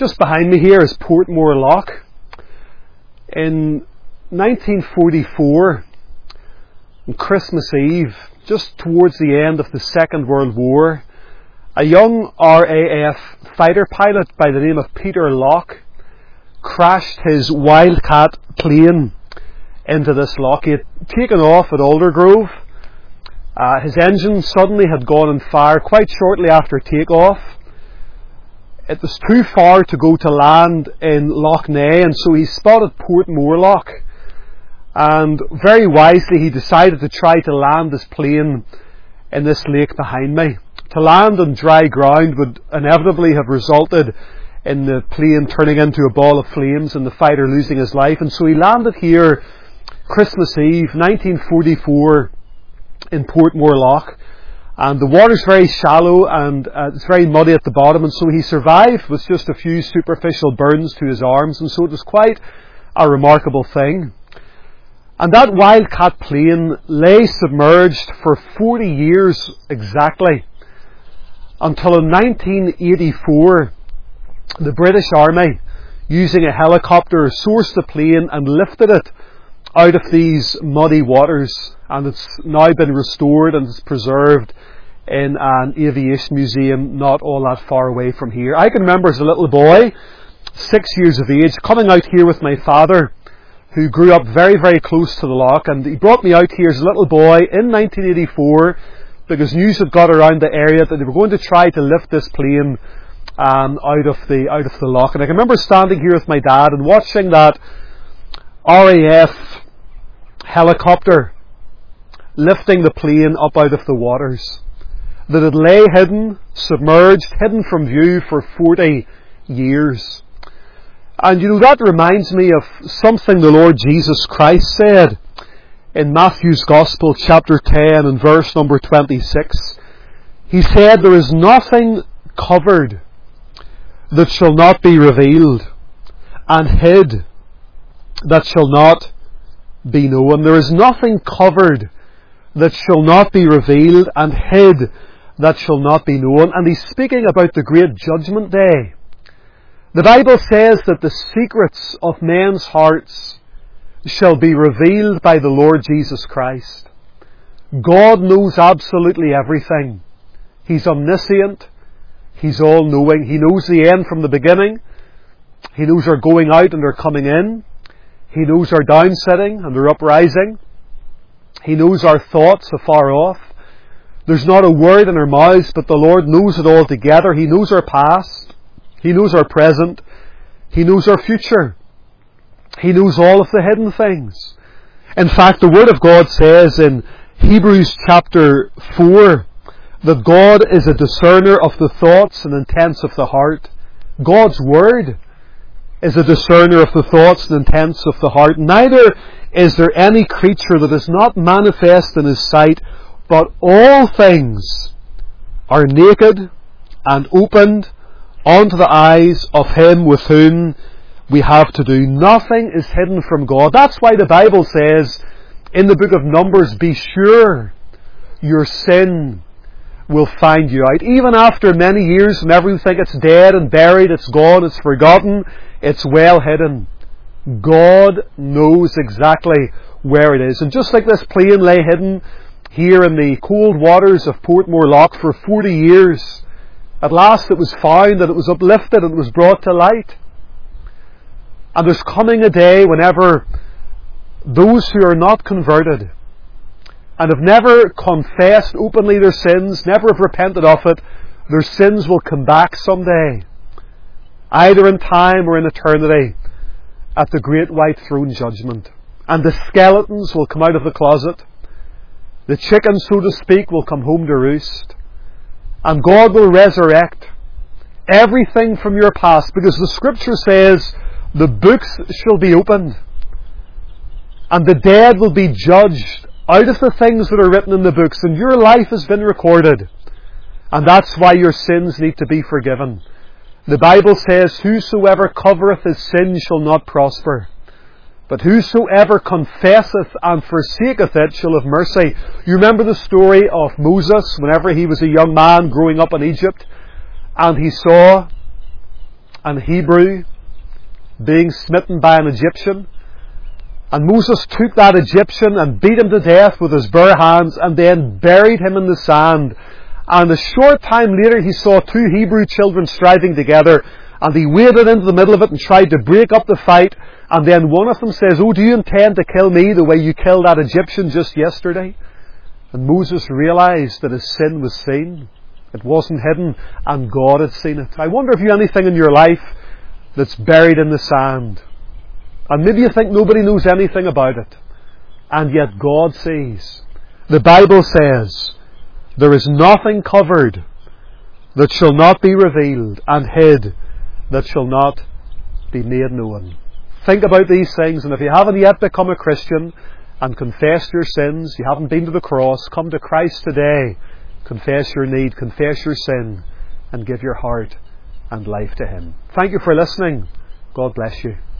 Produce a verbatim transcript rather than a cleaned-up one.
Just behind me here is Portmore Lock. In nineteen forty-four, on Christmas Eve, just towards the end of the Second World War, a young R A F fighter pilot by the name of Peter Locke crashed his Wildcat plane into this lock. He had taken off at Aldergrove. Uh, his engine suddenly had gone on fire quite shortly after takeoff. It was too far to go to land in Lough Neagh, and so he spotted Portmore Lock. And very wisely he decided to try to land his plane in this lake behind me. To land on dry ground would inevitably have resulted in the plane turning into a ball of flames and the fighter losing his life. And so he landed here Christmas Eve, nineteen forty-four, in Portmore Lock. And the water's very shallow and uh, it's very muddy at the bottom, and so he survived with just a few superficial burns to his arms, and so it was quite a remarkable thing. And that Wildcat plane lay submerged for forty years exactly, until in nineteen eighty-four the British Army, using a helicopter, sourced the plane and lifted it out of these muddy waters, and it's now been restored and it's preserved in an aviation museum not all that far away from here. I can remember as a little boy, six years of age, coming out here with my father, who grew up very, very close to the loch, and he brought me out here as a little boy in nineteen eighty-four because news had got around the area that they were going to try to lift this plane um, out of the out of the loch. And I can remember standing here with my dad and watching that R A F helicopter lifting the plane up out of the waters, that it lay hidden, submerged, hidden from view for forty years. And you know, that reminds me of something the Lord Jesus Christ said in Matthew's Gospel, chapter ten and verse number twenty-six. He said, "There is nothing covered that shall not be revealed, and hid that shall not be known." There is nothing covered that shall not be revealed, and hid that shall not be known. And he's speaking about the great judgment day. The Bible says that the secrets of men's hearts shall be revealed by the Lord Jesus Christ. God knows absolutely everything. He's omniscient. He's all-knowing. He knows the end from the beginning. He knows our going out and our coming in. He knows our downsitting and our uprising. He knows our thoughts afar off. There's not a word in our mouths, but the Lord knows it all together. He knows our past. He knows our present. He knows our future. He knows all of the hidden things. In fact, the Word of God says in Hebrews chapter four that God is a discerner of the thoughts and intents of the heart. God's Word is a discerner of the thoughts and intents of the heart. Neither is there any creature that is not manifest in His sight, but all things are naked and opened unto the eyes of Him with whom we have to do. Nothing is hidden from God. That's why the Bible says in the book of Numbers, "Be sure your sin will find you out." Even after many years, whenever you think it's dead and buried, it's gone, it's forgotten, it's well hidden, God knows exactly where it is. And just like this plane lay hidden here in the cold waters of Portmore Lock for forty years, at last it was found and it was uplifted and it was brought to light. And there's coming a day whenever those who are not converted and have never confessed openly their sins, never have repented of it, their sins will come back someday, either in time or in eternity, at the great white throne judgment. And the skeletons will come out of the closet. The chickens, so to speak, will come home to roost. And God will resurrect everything from your past, because the Scripture says the books shall be opened and the dead will be judged out of the things that are written in the books, and your life has been recorded, and that's why your sins need to be forgiven. The Bible says, "Whosoever covereth his sin shall not prosper, but whosoever confesseth and forsaketh it shall have mercy." You remember the story of Moses whenever he was a young man growing up in Egypt, and he saw an Hebrew being smitten by an Egyptian. And Moses took that Egyptian and beat him to death with his bare hands and then buried him in the sand. And a short time later he saw two Hebrew children striving together, and he waded into the middle of it and tried to break up the fight. And then one of them says, "Oh, do you intend to kill me the way you killed that Egyptian just yesterday?" And Moses realized that his sin was seen. It wasn't hidden, and God had seen it. I wonder if you have anything in your life that's buried in the sand. And maybe you think nobody knows anything about it. And yet God sees. The Bible says, "There is nothing covered that shall not be revealed, and hid that shall not be made known." Think about these things, and if you haven't yet become a Christian and confessed your sins, you haven't been to the cross, come to Christ today. Confess your need, confess your sin, and give your heart and life to Him. Thank you for listening. God bless you.